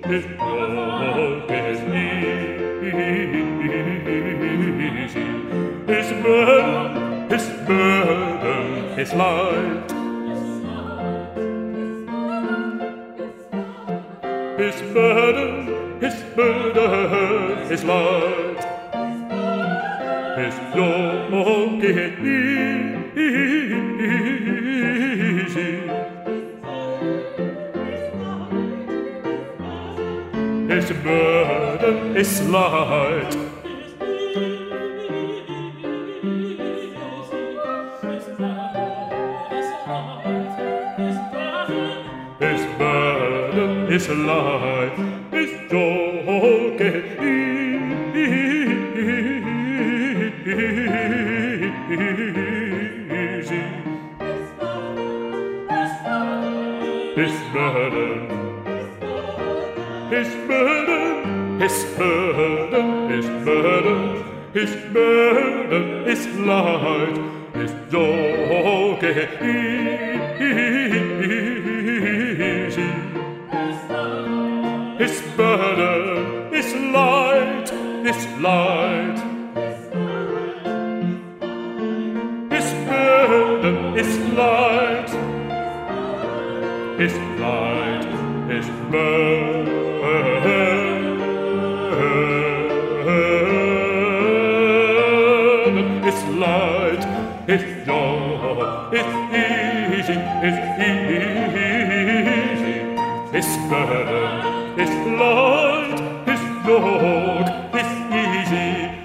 His yoke is easy. His burden is light. His burden is light. His yoke is easy. His burden is light. His burden is light. His yoke is easy. His burden is light. His yoke is easy. His burden is light. His light. His burden is light. His light. His burden is light. His yoke is easy. Is easy. His burden is light. His yoke is easy.